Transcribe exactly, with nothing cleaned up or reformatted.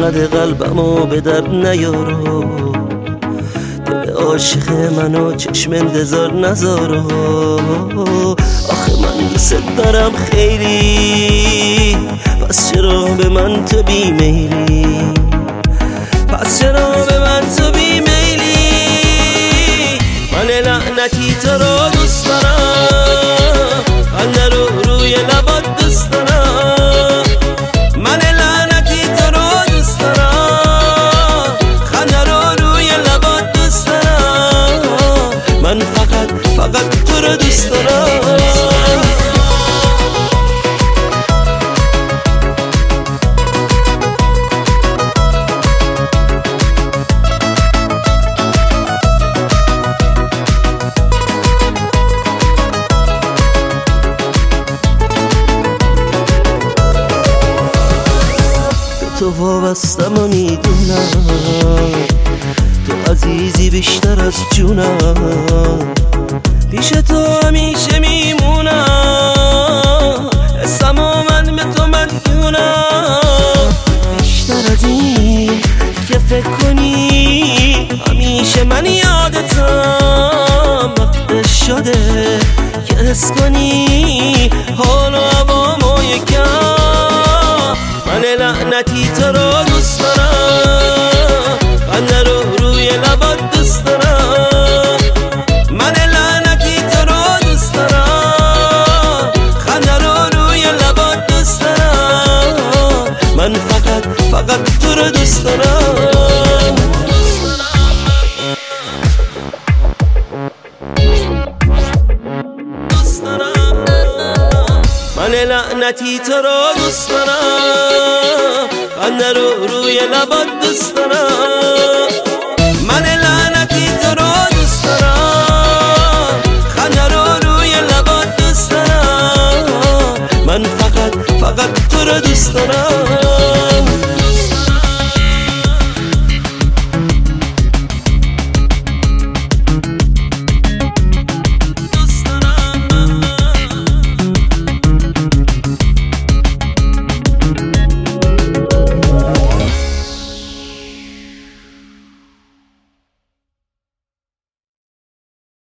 اومده قلبمو به درد نیارو، دل عاشق منو چشم انتظار نذارو. آخه من دوست دارم خیلی، پس چرا به من تو بیمیلی؟ پس چرا به من تو بیمیلی؟ من لعنتی تو رو دوست دارم، خنده رو روی لبات دوست دارم. من لعنتی تو رو دوست دارم، خنده رو روی لبات دوست دارم. من فقط فقط تو رو دوست دارم. تو وابستم و میدونم تو عزیزی بیشتر از جونم، پیش تو همیشه میمونم، حسم و من به تو مدیونم. بیشتر از این که فکر کنی همیشه من یادتم، وقت شده که حس کنی حال و هوامو یکم. من لعنتی تو رو دوست دارم، خنده رو روی لبات دوست دارم. من لعنتی تو رو دوست دارم، خنده رو روی لبات دوست دارم. من فقط فقط تو رو دوست دارم. دوست دارم. من لعنتی تو رو دوست دارم، خنده رو روی لبات دوست دارم. من لعنتی تو رو دوست دارم، خنده رو روی لبات دوست دارم. من فقط فقط تو رو دوست دارم.